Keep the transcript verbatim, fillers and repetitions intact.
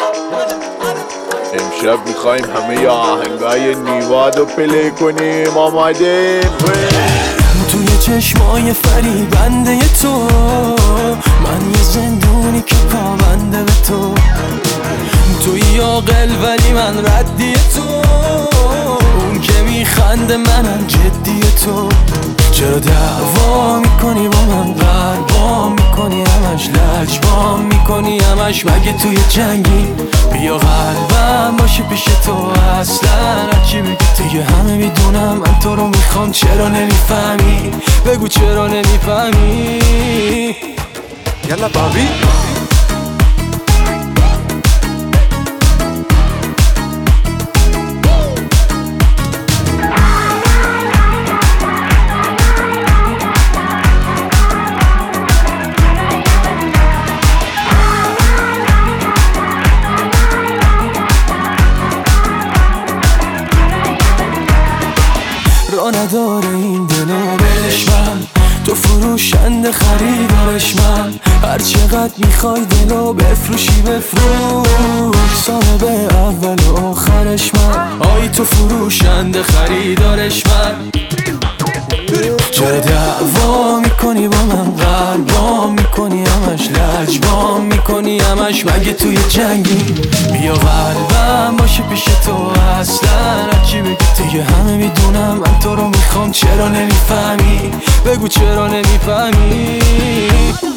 امشب میخوایم همه ی آهنگای نیواد رو پلی کنیم. آمادیم؟ توی چشمای فریبنده تو من یه زندونی که پابنده به تو. توی عاقل ولی من ردی تو، اون که میخنده منم جدی تو. چرا دعوا میکنی با من، قربا میکنی همش، لجبا میکنی همش، مگه توی جنگی؟ بیا قلبم باشه پیش تو، اصلا هرچی بگی دیگه همه میدونم من تو رو میخوام. چرا نمیفهمی؟ بگو چرا نمیفهمی؟ یلا بابی را نداره این دلو بهش من، تو فروشنده خریدارش من. هر چقدر میخوای دلو بفروشی بفروش، صاحب اول و آخرش من. آی تو فروشنده خریدارش من. چرا دعوا میکنی با من، قلبام میکنی همش، لجبام میکنی همش، مگه توی جنگی؟ بیا قلبم باشه پیش تو، اصلا هرچی بگی دیگه همه میدونم من تو رو میخوام. چرا نمیفهمی؟ بگو چرا نمیفهمی؟